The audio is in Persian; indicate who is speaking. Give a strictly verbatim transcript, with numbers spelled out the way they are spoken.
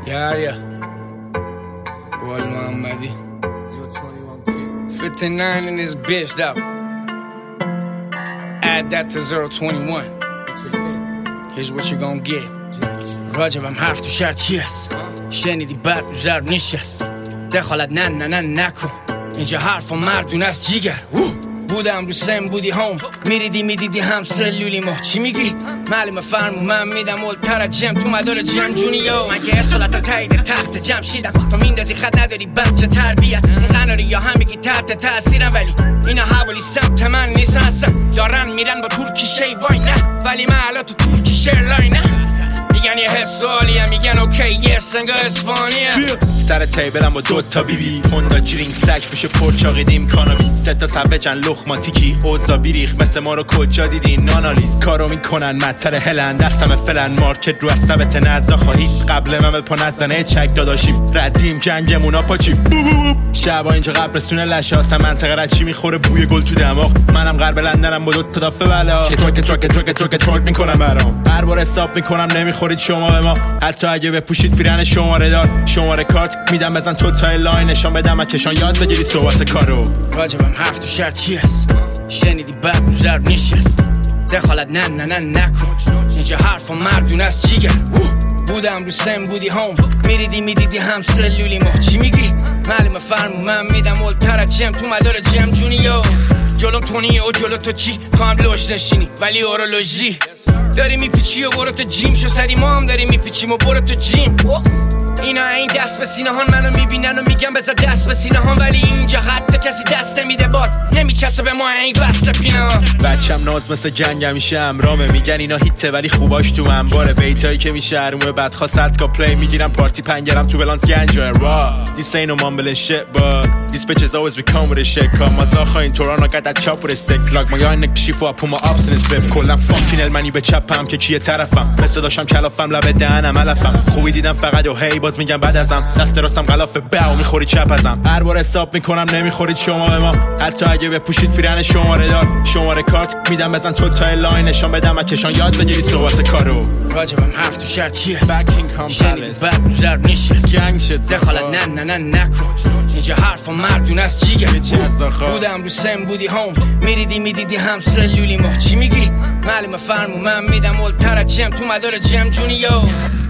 Speaker 1: Yeah, yeah. Goal Muhammadi. fifty-nine in this bitch, though. Add that to zero twenty-one. Here's what you gon' get. راجبم حرف تو شهر چی هست؟ شنیدی بد ضرب نشست. دخالت نه نه نه نکن. اینجا حرف و مردون از جیگر. بودم رو سن بودی هم میریدی میدیدی هم سلولی ما چی میگی؟ معلومه فرمو من میدم اولتر از جم تو مدار جم جونیو من که اصالت تایید تحت جم شیدم تو میندازی خط نداری بچه تربیت این قناری یا هم میگی تحت تأثیرم ولی اینا حوالی سمت من نیست هستن یارن میرن با ترکی شی وای نه ولی من حالا تو ترکی شیر لاینه میگن یه حسالیم میگن اوکی یه سنگا اسپانیم
Speaker 2: سر تیبلم با دوتا بی بی هوندا جرینگ سک بشه پرچاقیدیم کانابیس سه تا سوجن لخماتیکی اوزا بیریخ مثل ما رو کجا دیدین نانالیز کارو میکنن مطر هلن دستم فلن مارکت رو از ثبت نزا خواهیست قبل من به پا نزنه چک داداشیم ردیم جنگمونا پاچیم شبا اینجا قبرستون لشه هستم منطقه رد چی میخوره بوی گل تو دماغ منم غرب لندنم با دوتا دافه بلا که ترک ترک ترک ترک ترک میکنم برام هر بار استاپ میکنم نمیخورید شما به ما حتی اگه بپوشید پیرن شماره دار شماره کارت میدم بزن تو تای لاین نشان بدم کشان یاد بگیری صحبت کارو
Speaker 1: راجبم حرف تو شهر چی هست شنیدی بد ضرب نشست دخالت نه نه نه نکن اینجا حرف و مردون از جیگر بودم رو سن بودی هم میریدی میدیدی هم سلولی ما چی میگی؟ معلومه فرمو من میدم اولتر از جم تو مدار جم جونیو جلوم تونی و جلو تو چی تو هم لوش نشینی ولی اورولوژی داری میپیچی و برو تو جیم شو سری ما هم داری میپیچیم و برو تو جیم اینا این دست به سینه هان منو میبینن و میگن بذار دست به سینه هان ولی اینجا حتی کسی دست نمیده بار نمیچسه به ما این وصل پینه هان
Speaker 2: بچم ناز مثل جنگ همیشه امرامه میگن اینا هیته ولی خوباش تو انباره بیتایی که میشه هرموه بدخوا صدکا پلی میگیرم پارتی پنگرم تو بلانس گنجا را This ain't no mumbling shit but these bitches always be come with a shit come مزاخا این توران قد از چاپ with a stick plug my yarn نک شیفو اپو ما ups in his flip کلم فاکین المنی به چپم که کیه طرفم مثل داشتم کلافم لبه دهنم علفم خوبی دیدم فقط و هی باز میگم بعد ازم دست راستم غلاف باو میخوری چپ ازم هر بار استاپ میکنم نمیخورید شما به ما حتی اگه بپوشید پیرن شماره دار شماره کارت میدم بزن تو تای لاین نشان بدم کشان یاد بگیری صحبت کارو
Speaker 1: راجبم حرف تو شهر چیه
Speaker 2: بکینگهام پالیس
Speaker 1: بد ضرب نشست
Speaker 2: گنگ شد
Speaker 1: دخالت نه نه نه نکن اینجا حرف و مردون از جیگر بودم رو سن بودی هم میریدی میدیدی هم سلولی ما چی میگی؟ معلومه فرمو من میدم اولتر از جم تو مدار جم جونیو